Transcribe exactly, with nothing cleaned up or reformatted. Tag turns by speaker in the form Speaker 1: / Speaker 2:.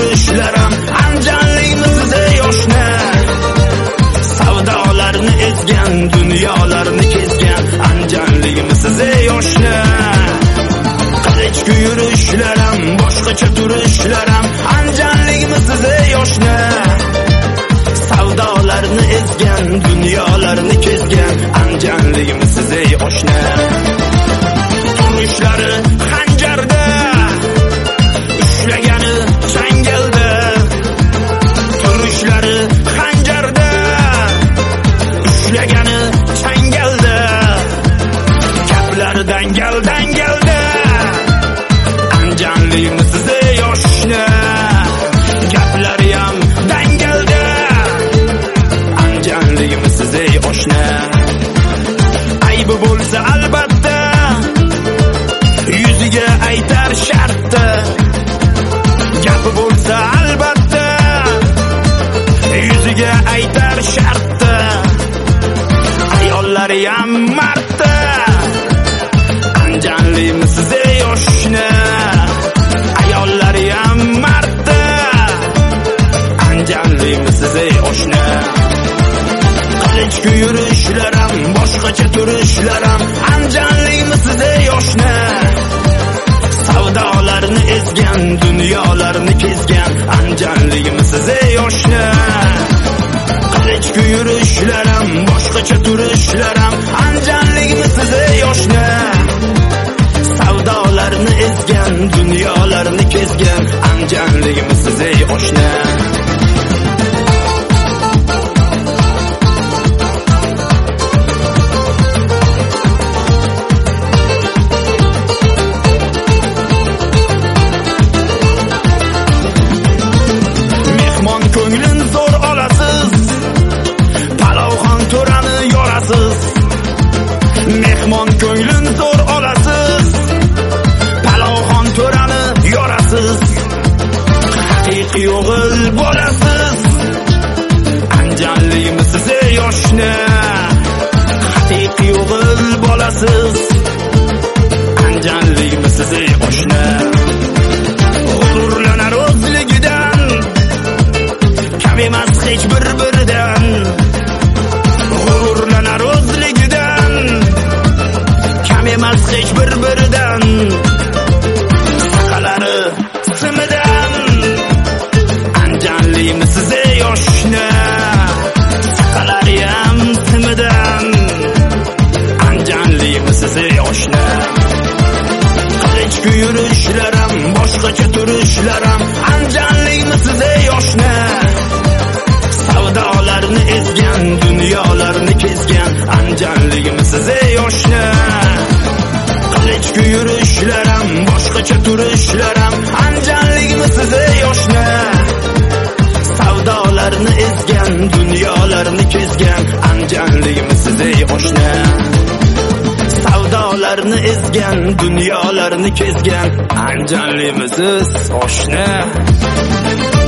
Speaker 1: turishlarim anjanligimiz ey oshna. Savdolarni ezgan, dunyolarni kezgan anjanligimiz ey oshna. Qilich yurishlarim, boshqacha turishlarim anjanligimiz ey oshna. Savdolarni ezgan, dunyolarni kezgan anjanligimiz ey oshna. Turishlari xanjarda, ushlagani changalda. Turishlari xanjarda, ushlagani changalda. Gaplari dangal dangalda anjanligimiz ey oshna. Gaplari ham dangalda anjanligimiz ey oshna. Aybi bo'lsa albatta yuziga aytar shartda. Gapi bo'lsa albatta yuziga aytar shartda. Ayollari ham martda anjanligimiz ey oshna. Ayollari ham martda anjanligimiz ey oshna. Qilich yurishlarim, boshqacha turishlarim anjanligimiz ey oshna. Savdolarni ezgan, dunyolarni kezgan anjanligimiz ey oshna. Qilich yurishlarim, boshqacha turishlarim anjanligimiz ey oshna. Savdolarni ezgan, dunyolarni kezgan anjanligimiz ey oshna. Ko'nglin zo'r olasiz, palovxon to'rani yorasiz. Mehmon ko'nglin zo'r olasiz, palovxon to'rani yorasiz. Haqiqiy o'g'il bo'lasiz anjanligimiz ey oshna. Haqiqiy o'g'il bo'lasiz anjanligimiz ey oshna. G'ururlanar o'zligidan, kam emas hech bir-biridan. G'ururlanar o'zligidan, kam emas hech bir-biridan. Saqalari simidan anjanligimiz ey oshna. Saqalari ham simidan anjanligimiz ey oshna. Qilich yurishlarim, boshqacha turishlarim anjanligimiz ey oshna. Savdolarni ezgan, dunyolarni kezgan anjanligimiz ey oshna. Qilich yurishlarim, boshqacha turishlarim anjanligimiz ey oshna. Savdolarni ezgan, dunyolarni kezgan anjanligimiz ey oshna. Savdolarni ezgan, dunyolarni kezgan anjanligimiz oshna.